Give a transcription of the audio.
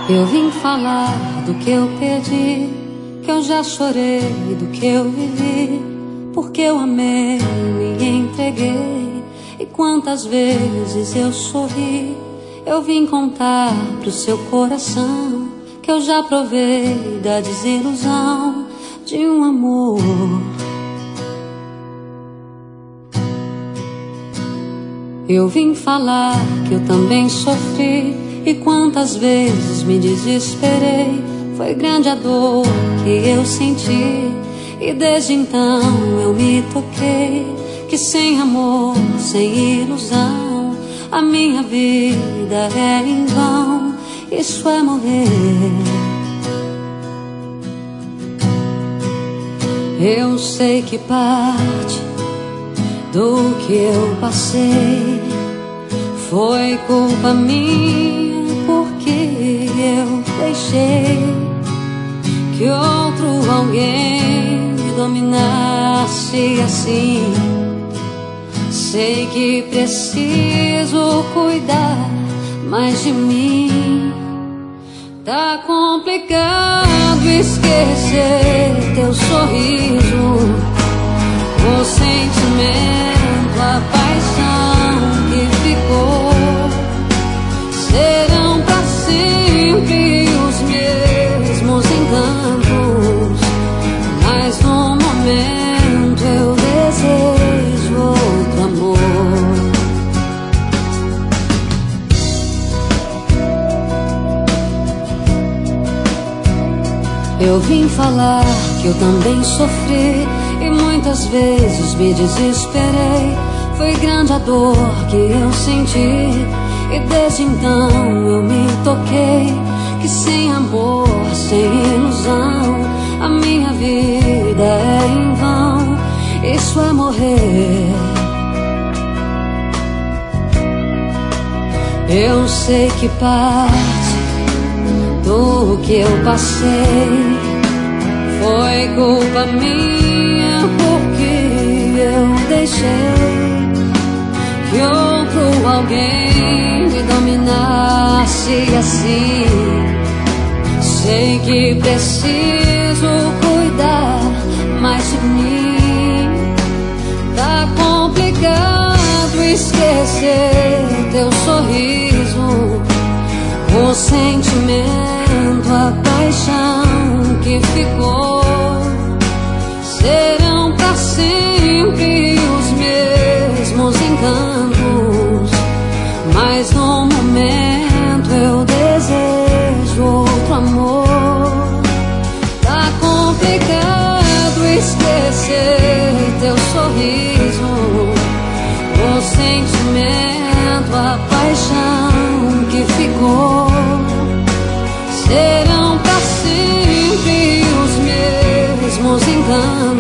Eu vim falar do que eu perdi, que eu já chorei, do que eu vivi, porque eu amei, me entreguei. E quantas vezes eu sorri. Eu vim contar pro seu coração que eu já provei da desilusão de um amor. Eu vim falar que eu também sofri, e quantas vezes me desesperei. Foi grande a dor que eu senti, e desde então eu me toquei que sem amor, sem ilusão, a minha vida é em vão. Isso é morrer. Eu sei que parte do que eu passei foi culpa minha, porque eu deixei que outro alguém me dominasse assim. Sei que preciso cuidar mais de mim. Tá complicado esquecer teu sorriso, o sentimento, a paixão que ficou. Serão pra sempre os mesmos encantos, mas no momento eu desejo outro amor. Eu vim falar que eu também sofri, e muitas vezes me desesperei. Foi grande a dor que eu senti, e desde então eu me toquei que sem amor, sem ilusão, a minha vida é em vão. Isso é morrer. Eu sei que parte do que eu passei foi culpa minha, porque eu deixei que outro alguém me dominasse assim. Sei que preciso cuidar mais de mim. Tá complicado esquecer teu sorriso, o sentimento, a paixão que ficou. Serão pra sempre os mesmos encantos, mas no momento eu desejo outro amor. Tá complicado esquecer teu sorriso, o sentimento, a paixão que ficou. Serão pra sempre os mesmos encantos,